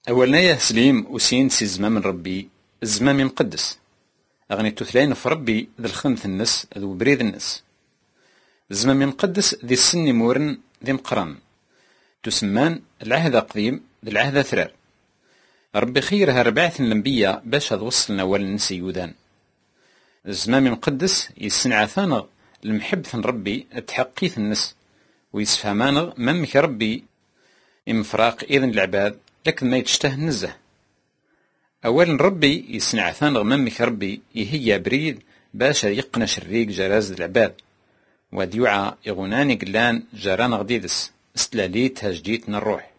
أولنا يا سليم وسين سي الزمام من ربي، الزمام مقدس. أغني تثلين في ربي ذي الخنث النس ذو بريد النس. الزمام مقدس ذي السن مورن ذي مقران، تسمان العهد قديم ذي العهد ثرار. ربي خيرها ربعث الأنبياء باش هذ وصلنا والنس يودان. الزمام مقدس يسنع ثانغ المحبة ربي تحقيث النس، ويسفهمانغ ممك ربي إمفراق إذن العباد لكن ما يتشته النزه. أولا ربي يسنع ثانغ ممك ربي يهيا بريد باش يقنش الريق جراز العباد، وديوعى يغناني قلان جاران غديدس استلاليت هجديتنا الروح.